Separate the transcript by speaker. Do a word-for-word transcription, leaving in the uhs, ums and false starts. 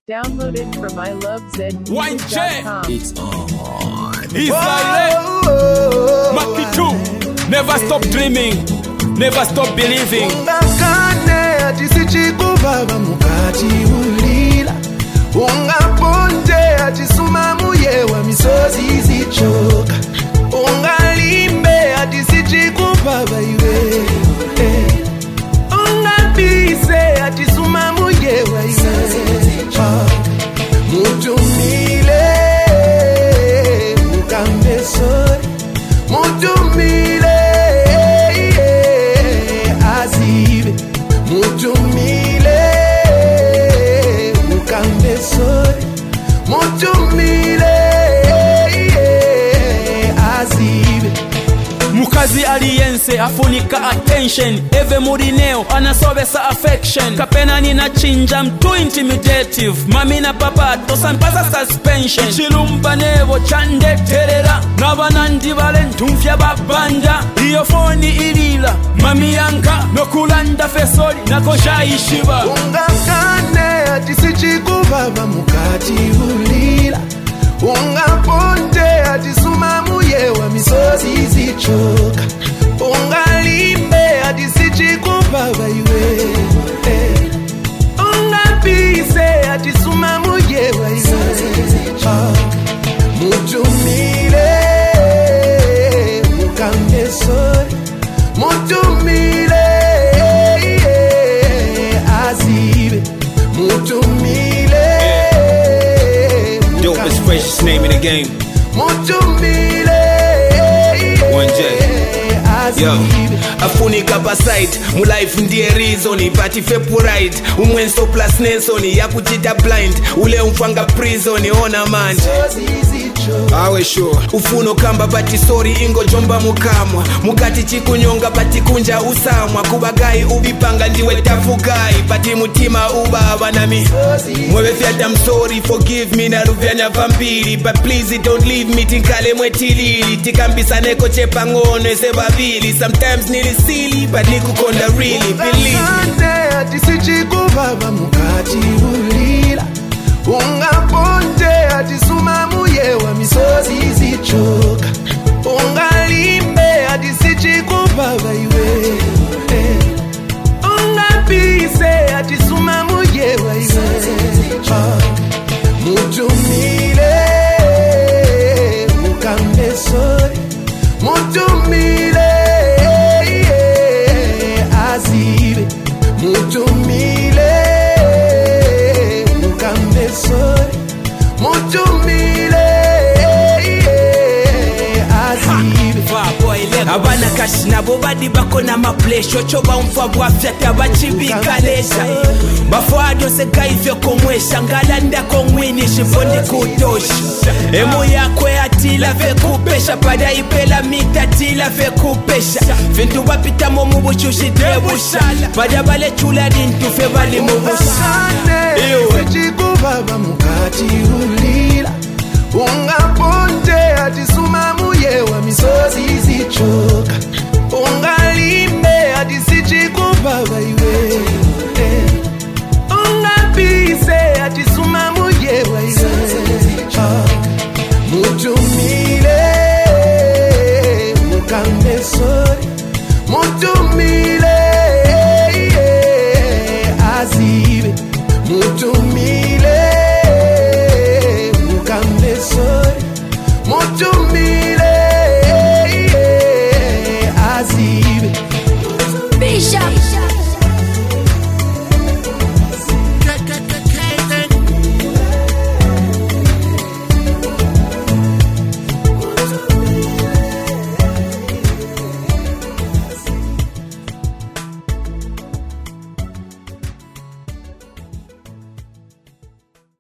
Speaker 1: Download it from I love zed
Speaker 2: Wine check.
Speaker 1: music dot com.
Speaker 3: It's on.
Speaker 2: Israel, Maki two. Never stop dreaming, never stop believing.
Speaker 4: Ungakane atisichikuvava mukati ulila. Ungaponte atisuma muyewa misozi zichoka. Ungalimbe atisichikuvava iwe. Ungapise atisuma muyewa iwe. Mutumile mukambe sori. Mutumile azibe. Mutumile mukambe sori. Mutumile azibe.
Speaker 2: Mukazi aliyense afunika attention. Eve murineo anasobesa affection. Kapena nina chinja I'm too intimidative. Mami na papa tosampasa suspension. Chilumba nevo chande terera. Nabanandi vale ntumfya babanja. Iyo foni ilila mami yanka nokulanda fesoli nakosha ishiba.
Speaker 4: Ungakane atisichikuvava mukati ulila. Ungaponte atisuma muyewa misozi zichoka. Ungalimbe atisichikuvava iwe. Ungapise atisuma muyewa iwe. Mutumile mukambe sori. Mutumile azibe. Mutumile
Speaker 3: Dopest, freshest name in the game.
Speaker 4: Mutumile
Speaker 3: one J. Yo, afunika pa site mu life ndiye reason party fepurite umwenso plus nelson yakutita blind ule umfanga prison ona manje awe sure ufuno kamba bati sorry ingo jomba mukamwa mukati chikunyonga bati kunja usamwa kubagai ubipanga ndiwe tafukai bati mutima ubaba nami mwewe fiat I'm sorry forgive me na ruvyanya vampiri but please don't leave me tinkale mwetilili tikambisa neko chepa ngono ese babili sometimes nili silly but nikukonda really believe me
Speaker 4: atisichikuvava mukati ulila. Ungaponte atisuma muyewa misozi zichoka. Ungalimbe atisichikuvava iwe. Ungapise atisuma muyewa iwe. Mutumile mukambe sori. Mutumile azibe. Mutumile mukambe sori. Mutumile azibe.
Speaker 5: Abana kashi nabo badi bako na maplesho choba umfa bwafyata bachibikalesha bafwado seka hivyo komwesha ngalanda komwini shifondi kutosha emo yakwe atila fe kupesha pada ipela mita tila fe kupesha vintu wapita momu buchushi drebusha pada bale chula dintu fe bali mubusha
Speaker 4: Ungakane atisichikuvava mukati ulila.